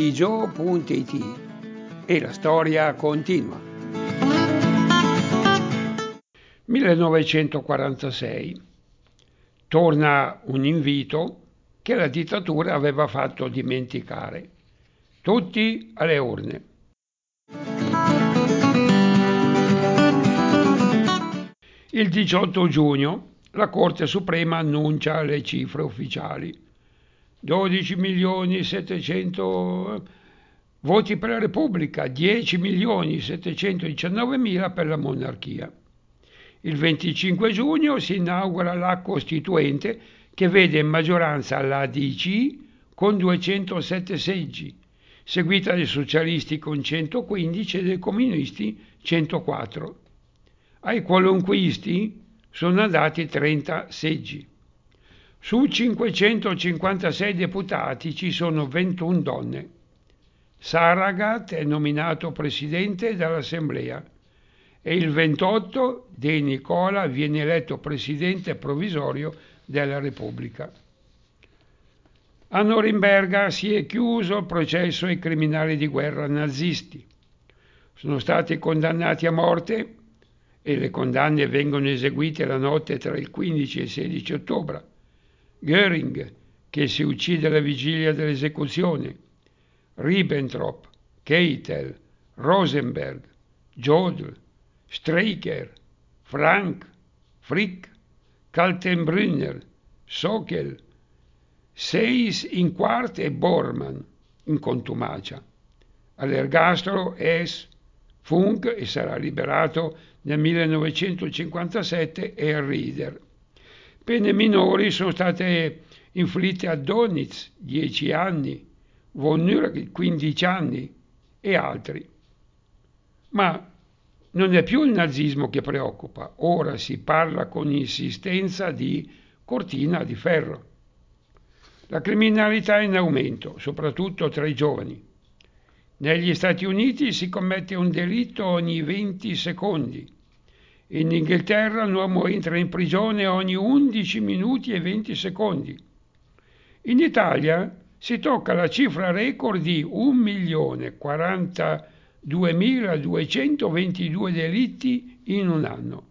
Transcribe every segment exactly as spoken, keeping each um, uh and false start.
digio punto it e la storia continua. millenovecentoquarantasei. Torna un invito che la dittatura aveva fatto dimenticare. Tutti alle urne. Il diciotto giugno la Corte Suprema annuncia le cifre ufficiali. dodici milioni settecento voti per la Repubblica, dieci milioni settecentodiciannovemila per la monarchia. Il venticinque giugno si inaugura la Costituente che vede in maggioranza la D C con duecentosette seggi, seguita dai socialisti con centoquindici e dai comunisti centoquattro. Ai qualunquisti sono andati trenta seggi. Su cinquecentocinquantasei deputati ci sono ventuno donne. Saragat è nominato presidente dell'Assemblea e il ventotto De Nicola viene eletto presidente provvisorio della Repubblica. A Norimberga si è chiuso il processo ai criminali di guerra nazisti. Sono stati condannati a morte e le condanne vengono eseguite la notte tra il quindici e il sedici ottobre. Göring, che si uccide alla vigilia dell'esecuzione, Ribbentrop, Keitel, Rosenberg, Jodl, Streicher, Frank, Frick, Kaltenbrunner, Sockel, Seyss in Quart e Bormann in contumacia. All'ergastolo Hess, Funk e sarà liberato nel millenovecentocinquantasette e Rieder. Pene minori sono state inflitte a Dönitz, dieci anni, von Nürg, quindici anni e altri. Ma non è più il nazismo che preoccupa, ora si parla con insistenza di cortina di ferro. La criminalità è in aumento, soprattutto tra i giovani. Negli Stati Uniti si commette un delitto ogni venti secondi. In Inghilterra l'uomo entra in prigione ogni undici minuti e venti secondi. In Italia si tocca la cifra record di un milione quarantaduemiladuecentoventidue delitti in un anno.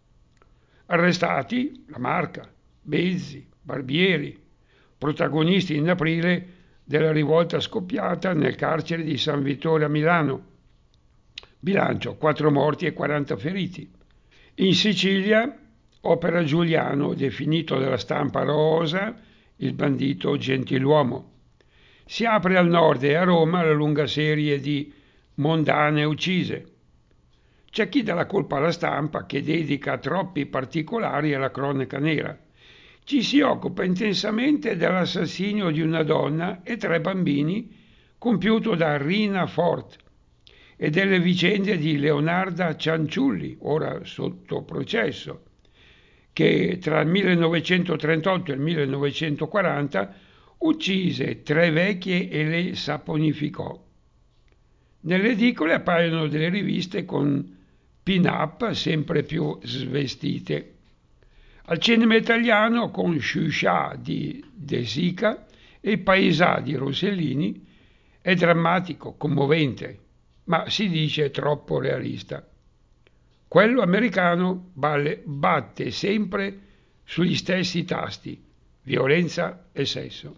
Arrestati La Marca, Bezzi, Barbieri, protagonisti in aprile della rivolta scoppiata nel carcere di San Vittore a Milano. Bilancio: quattro morti e quaranta feriti. In Sicilia, opera Giuliano, definito dalla stampa rosa il bandito gentiluomo. Si apre al nord e a Roma la lunga serie di mondane uccise. C'è chi dà la colpa alla stampa che dedica troppi particolari alla cronaca nera. Ci si occupa intensamente dell'assassinio di una donna e tre bambini compiuto da Rina Fort e delle vicende di Leonarda Cianciulli, ora sotto processo, che tra il millenovecentotrentotto e il millenovecentoquaranta uccise tre vecchie e le saponificò. Nelle edicole appaiono delle riviste con pin-up sempre più svestite. Al cinema italiano con Sciuscià di De Sica e Paesà di Rossellini è drammatico, commovente, ma si dice troppo realista. Quello americano balle, batte sempre sugli stessi tasti, violenza e sesso.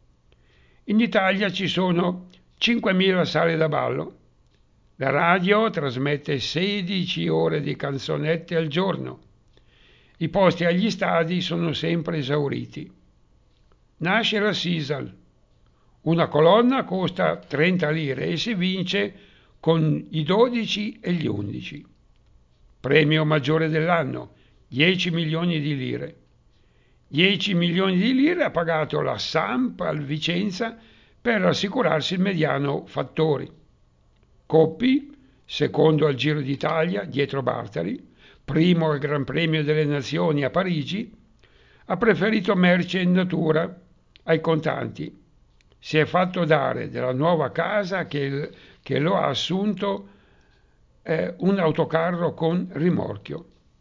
In Italia ci sono cinquemila sale da ballo. La radio trasmette sedici ore di canzonette al giorno. I posti agli stadi sono sempre esauriti. Nasce la Sisal. Una colonna costa trenta lire e si vince con i dodici e gli undici. Premio maggiore dell'anno, dieci milioni di lire. dieci milioni di lire ha pagato la Samp al Vicenza per assicurarsi il mediano Fattori. Coppi, secondo al Giro d'Italia, dietro Bartali, primo al Gran Premio delle Nazioni a Parigi, ha preferito merce in natura ai contanti. Si è fatto dare della nuova casa che, che lo ha assunto eh, un autocarro con rimorchio.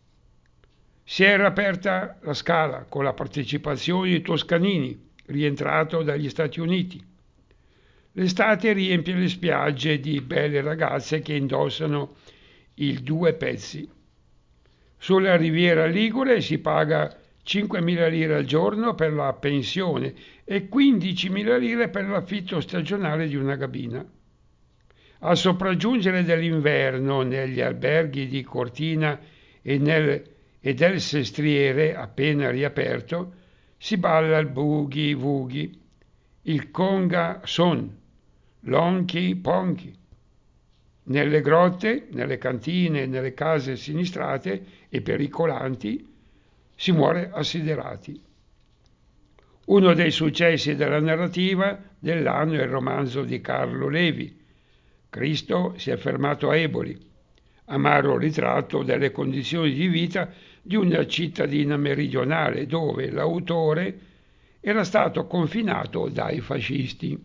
Si era aperta la Scala con la partecipazione di Toscanini, rientrato dagli Stati Uniti. L'estate riempie le spiagge di belle ragazze che indossano il due pezzi. Sulla riviera ligure si paga cinquemila lire al giorno per la pensione e quindicimila lire per l'affitto stagionale di una cabina. Al sopraggiungere dell'inverno negli alberghi di Cortina e, nel, e del Sestriere, appena riaperto, si balla il boogie woogie, il conga son, l'honky ponky. Nelle grotte, nelle cantine, nelle case sinistrate e pericolanti si muore assiderati. Uno dei successi della narrativa dell'anno è il romanzo di Carlo Levi, Cristo si è fermato a Eboli, amaro ritratto delle condizioni di vita di una cittadina meridionale dove l'autore era stato confinato dai fascisti.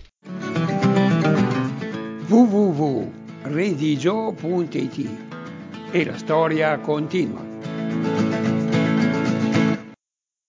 w w w punto redigio punto it e la storia continua.